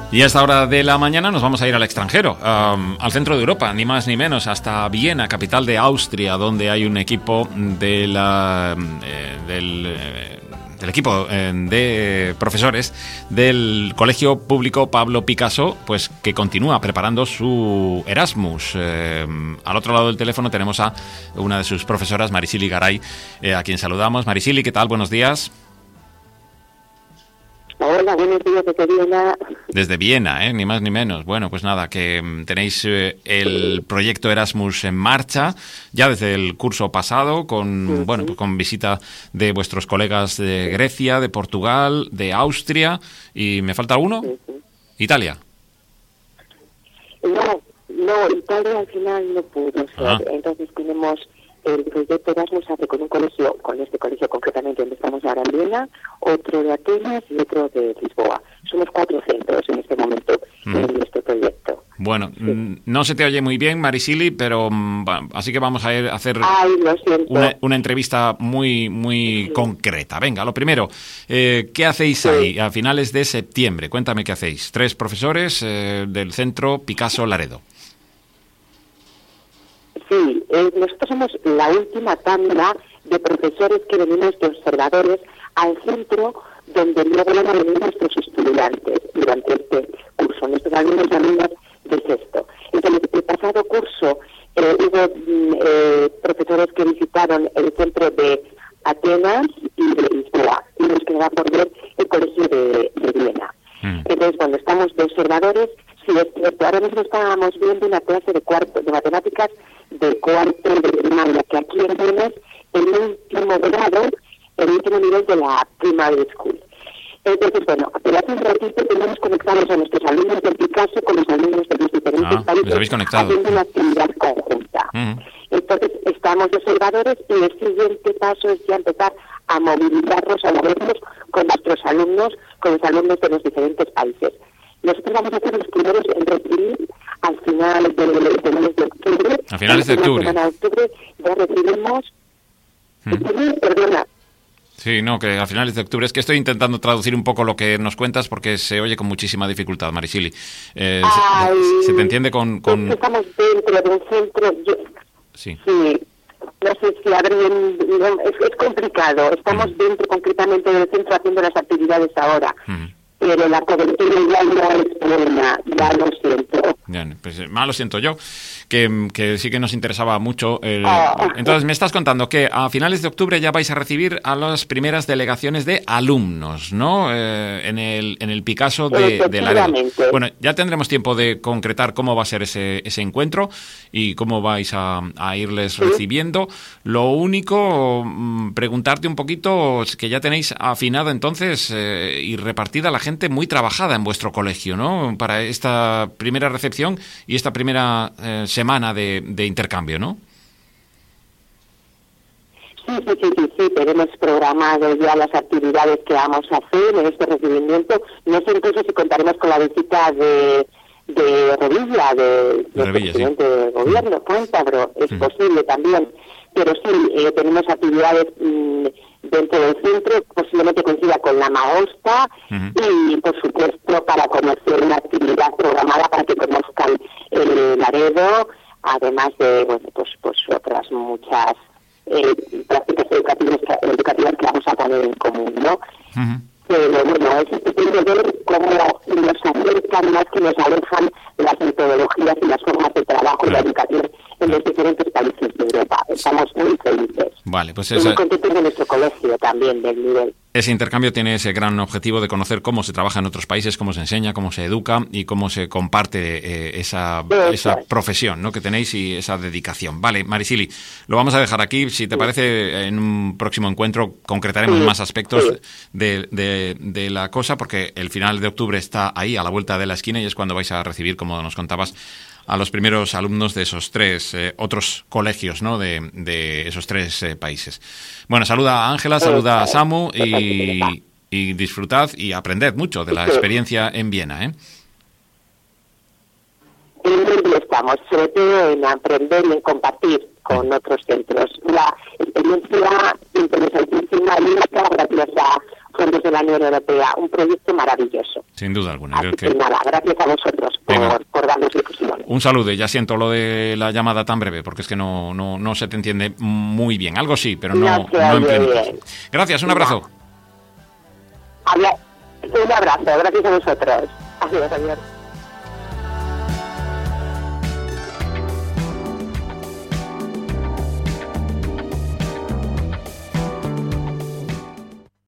Y a esta hora de la mañana nos vamos a ir al extranjero, al centro de Europa, ni más ni menos, hasta Viena, capital de Austria, donde hay un equipo del equipo de profesores del Colegio Público Pablo Picasso, pues que continúa preparando su Erasmus. Al otro lado del teléfono tenemos a una de sus profesoras, Marisili Garay, a quien saludamos. Marisili, ¿qué tal? Buenos días. Hola, buenos días desde Viena. Desde Viena, ni más ni menos. Bueno, pues nada, que tenéis el proyecto Erasmus en marcha ya desde el curso pasado, con bueno, pues con visita de vuestros colegas de Grecia, de Portugal, de Austria y ¿me falta uno? Italia. No, Italia al final no pudo ser. Entonces tenemos el proyecto Erasmus hace con un colegio, con este colegio concretamente donde estamos ahora en Viena, otro de Atenas y otro de Lisboa. Somos 4 centros en este momento en este proyecto. Bueno, no se te oye muy bien, Marisili, pero así que vamos a hacer una entrevista muy concreta. Venga, lo primero, ¿qué hacéis ahí a finales de septiembre? Cuéntame qué hacéis. 3 profesores del centro Picasso Laredo. Sí, nosotros somos la última tanda de profesores que venimos de observadores al centro donde luego van a venir nuestros estudiantes durante este curso, nuestros alumnos y alumnas de sexto. Entonces, el pasado curso hubo profesores que visitaron el centro de Atenas y de Lisboa, y nos quedaba por ver el colegio de Viena. Entonces, cuando estamos de observadores, sí, es cierto, ahora mismo estábamos viendo una clase de matemáticas de cuarto de primaria, que aquí en Viena es el último grado, el último nivel de la primary school. Entonces, bueno, pero hace un ratito tenemos conectados a nuestros alumnos de Picasso con los alumnos de los diferentes países haciendo una actividad conjunta. Entonces, estamos de observadores y el siguiente paso es ya empezar a movilizarnos, a movernos con nuestros alumnos, con los alumnos de los diferentes países. Nosotros vamos a hacer los primeros en recibir al final del mes de octubre. A finales de octubre. En octubre ya recibimos... Perdona. Sí, no, que a finales de octubre. Es que estoy intentando traducir un poco lo que nos cuentas porque se oye con muchísima dificultad, Marisili. Se te entiende con... Estamos dentro de un centro... Sí. No sé si abren... Es complicado. Estamos dentro concretamente del centro haciendo las actividades ahora. Pero la cobertura ya no es buena, ya lo siento. Bien, pues lo siento yo, que sí que nos interesaba mucho. Entonces, me estás contando que a finales de octubre ya vais a recibir a las primeras delegaciones de alumnos, ¿no? En el Picasso de Laredo. Bueno, ya tendremos tiempo de concretar cómo va a ser ese encuentro y cómo vais a irles recibiendo. Lo único, preguntarte un poquito, que ya tenéis afinada entonces y repartida la gente muy trabajada en vuestro colegio, ¿no? Para esta primera recepción y esta primera semana de intercambio, ¿no? Sí, tenemos programado ya las actividades que vamos a hacer en este recibimiento. No sé entonces si contaremos con la visita de Revilla, del presidente de gobierno, Cántabro, es posible también. Pero sí, tenemos actividades dentro del centro, posiblemente coincida con la Magosta y, por supuesto, para conocer una actividad programada para que conozcan el Laredo, además de, pues otras muchas prácticas educativas que vamos a poner en común, ¿no? Pero bueno, es estupendo ver cómo nos acercan más que nos alejan las metodologías y las formas de trabajo y la educación en los diferentes países de Europa. Estamos muy felices. Vale, pues muy contentos de nuestro colegio también, del nivel. Ese intercambio tiene ese gran objetivo de conocer cómo se trabaja en otros países, cómo se enseña, cómo se educa y cómo se comparte esa profesión, ¿no?, que tenéis y esa dedicación. Vale, Marisili, lo vamos a dejar aquí. Si te parece, en un próximo encuentro concretaremos más aspectos de la cosa, porque el final de octubre está ahí, a la vuelta de la esquina, y es cuando vais a recibir, como nos contabas, a los primeros alumnos de esos 3 otros colegios, ¿no?, de esos 3 países. Bueno, saluda a Ángela, saluda a Samu y disfrutad y aprended mucho de la experiencia en Viena, ¿eh? Estamos, sobre todo en aprender y en compartir con otros centros. La experiencia interesantísima y única, gracias a fondos de la Unión Europea. Un proyecto maravilloso. Sin duda alguna. Así que nada, gracias a vosotros por darnos difusión. Un saludo, ya siento lo de la llamada tan breve, porque es que no se te entiende muy bien. Algo sí, pero no en plenitud. Gracias, un abrazo. Un abrazo, gracias a vosotros. Adiós, adiós.